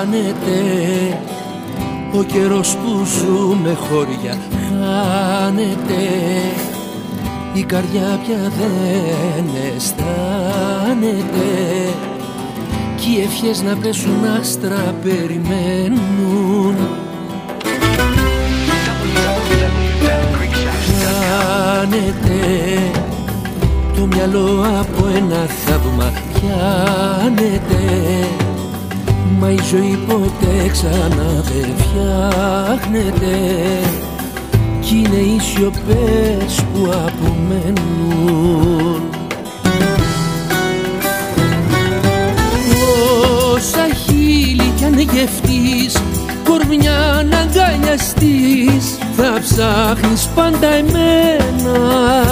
χάνεται, ο καιρός που ζούμε χώρια χάνεται, η καρδιά πια δεν αισθάνεται κι οι ευχές να πέσουν άστρα περιμένουν. Χάνεται το μυαλό από ένα θαύμα, πιάνεται, μα η ζωή ποτέ ξανά δεν φτιάχνεται κι είναι οι σιωπές που απομένουν. Όσα χείλη κι αν γευτείς, κορμιά να αγκαλιαστείς, θα ψάχνεις πάντα εμένα